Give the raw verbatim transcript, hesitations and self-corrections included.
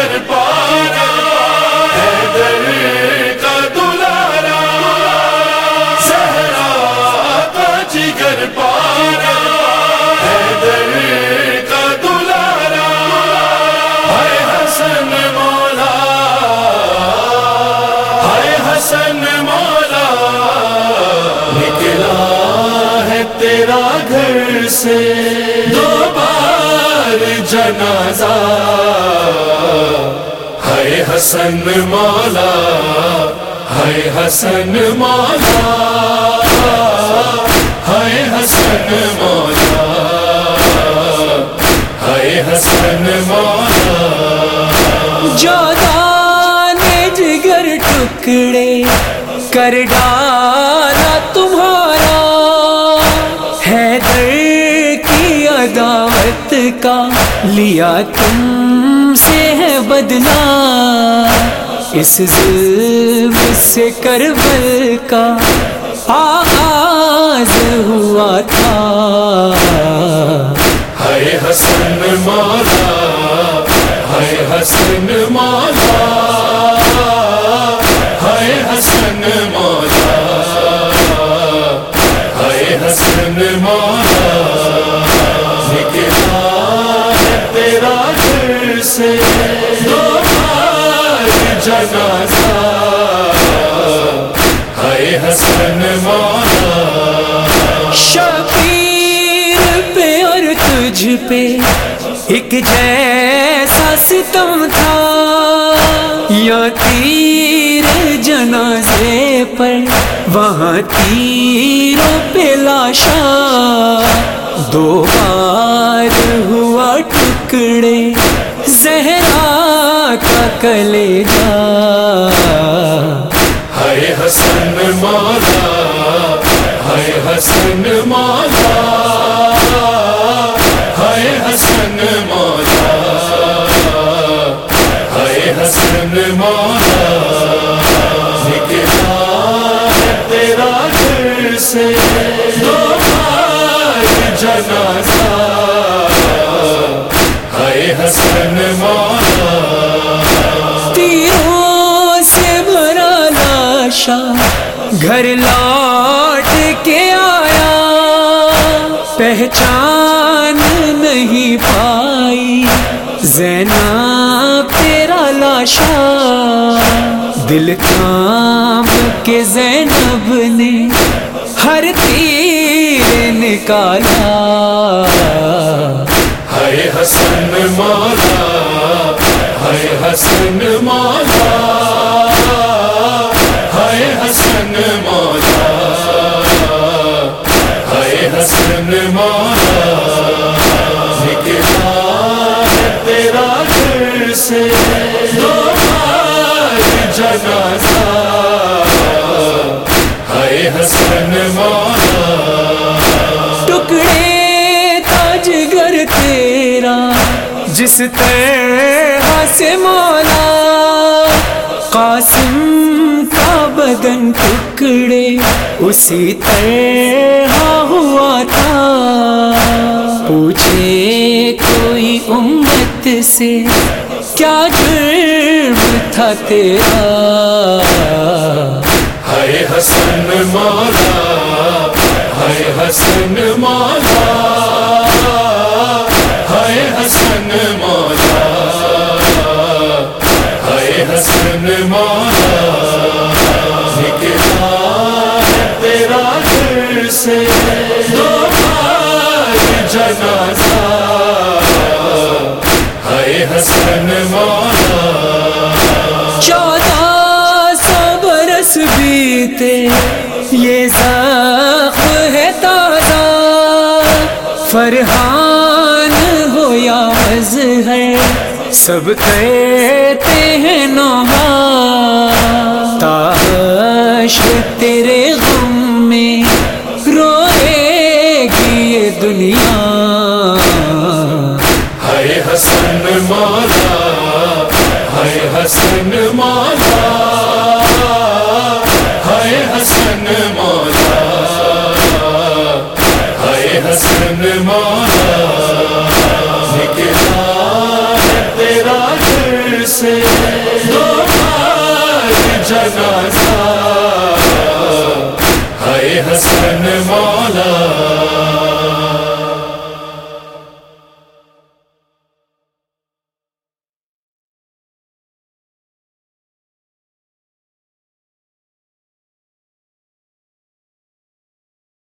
جگر پارا حیدر کا دلارا زہرا کا جگر پارا حیدر کا دلارا ہائے حسن مولا ہائے حسن مولا نکلا ہے تیرا گھر سے دو بار جنازہ ہائے حسن مولا ہائے حسن مولا ہائے حسن مولا ہائے حسن مولا جودان جگر ٹکڑے کر ڈالا تمہارا حیدر کی عداوت کا لیا تم سے ہے بدلہ اس ظلم سے کربل کا آغاز ہوا تھا ہائے حسن مولا ہائے حسن مولا ہائے حسن مولا ہائے حسن مولا نکلا ہے تیرا گھر سے دو بار جنازہ ہائے حسن مولا شبیر پہ اور تجھ پہ ایک جیسا ستم تھا یا تیر جنازے پر وہاں تیروں پہ لاشا دو بار ہوا ٹکڑے زہرا کا کلیجہ ہائے حسن مولا ہائے حسن مولا ہائے حسن مولا ہائے حسن مولا نکلا ہے تیرا گھر سے دو بار جنازہ ہائے حسن مولا تیروں سے بھرا لاشا گھر لوٹ کے آیا پہچان نہیں پائی زینب تیرا لاشا دل کام کے زینب نے ہر تیر نکالا ہائے حسن مولا ہائے حسن مولا ہائے حسن مولا ہائے حسن مولا نکلا ہے تیرا گھر سے دو بار جنازہ ہائے حسن مولا ٹکڑے تاج گر تیرا جس طرح سے مولا قاسم کا بدن ٹکڑے اسی طرح ہوا تھا پوچھے کوئی امت سے کیا جرم تھا تیرا ہائے حسن مولا ہائے حسن مولا ہائے حسن مولا ہائے حسن مولا نکلا ہے تیرا گھر سے دو بار جنازہ ہائے حسن مولا چودہ سو برس بیتے یہ زخم ہے تازہ فرحان ہو یا مظہر سب کہتے ہیں نوحہ تاش تیرے غم میں روئے گی یہ دنیا ہائے حسن مولا ہائے حسن مولا ہائے حسن مولا ہائے حسن مولا نکلا ہے تیرا گھر سے دو بار جنازہ، ہائے حسن مولا